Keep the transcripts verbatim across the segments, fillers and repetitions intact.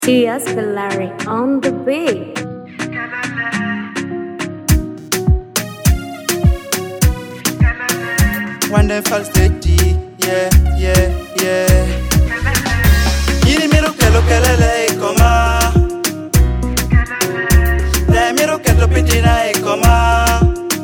T S Villari on the beat. Wonderful city, yeah, yeah, yeah. Yiri miro kelo kelele ikoma. Le miro kelo pitina ikoma.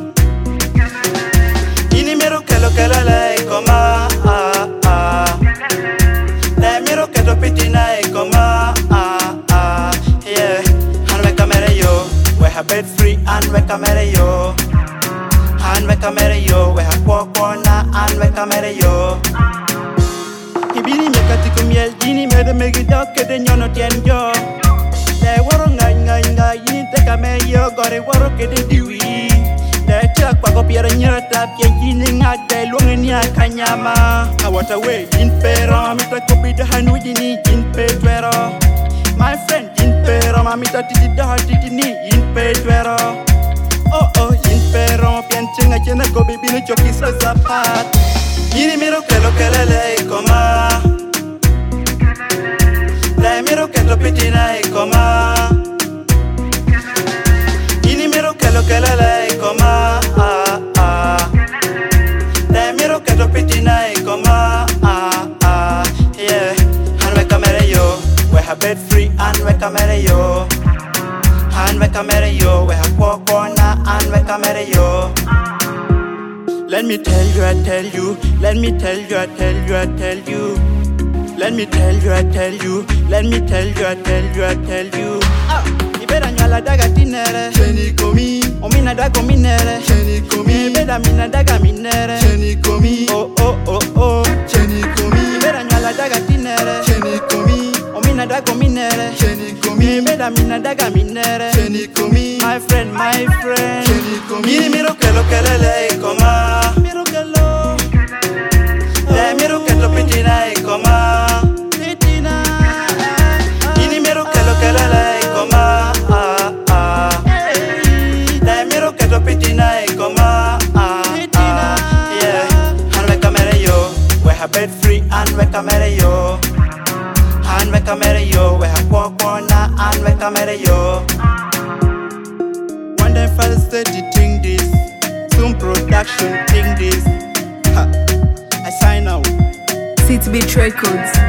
Yiri miro kelo kelele ikoma. Ah ah. Le miro kelo pitina ikoma. Ah ah. Yeah. And we camera yo, we have bed free and we camera yo. And we camera yo, we have walk corner and we camera yo. Ibini me katiko miel jini me de megi dok ke de nyono tien jo. Le woro ngai ngai ngai yin te kame yo gore woro ke de diwi. Le chak pa ko piera nyera tap ye jini ngak de luonge ni akanyama. Awata we jin pero mi ta ko bi de hanu jini jin pe twero. My friend jin pero mami ta titi da titi ni jin pe twero. Oh oh, yin pero pianchenga chena ko bibi no choki sa zapat. Yini miro kelo kelele ikoma. Le miro kelo pitina ikoma. Yini miro kelo kelele ikoma. Ah ah. Le miro kelo pitina ikoma. Ah ah. Yeah. And we camera yo, we have bed free and we camera yo. And we camera yo, we have walk corner and we camera yo. Let me tell you, I tell you, let me tell you, I tell you, I tell you. Let me tell you, I tell you, let me tell you, I tell you, I tell you. Ah, ibera nyala daga tinere, cheni komi. Omina dago minere, cheni komi. Ibera mina daga minere, cheni komi. Oh oh oh oh, cheni komi. Ibera nyala daga tinere, cheni komi. Omina dago minere, cheni komi. Ibera mina daga minere, cheni komi. My friend, my friend, cheni komi. Yini miro kelo kelele ikoma. Miro kelo, le miro kelo pitina ikoma. Pitina, yini miro kelo kelele ikoma. Ah ah, le miro kelo pitina ikoma. Ah ah, yeah. And we camera yo, we have bed free and we camera yo. And we camera yo, we have walk corner and we camera yo. Wonderful city thing this, soon production thing this. Ha, I sign out. City Beat Records.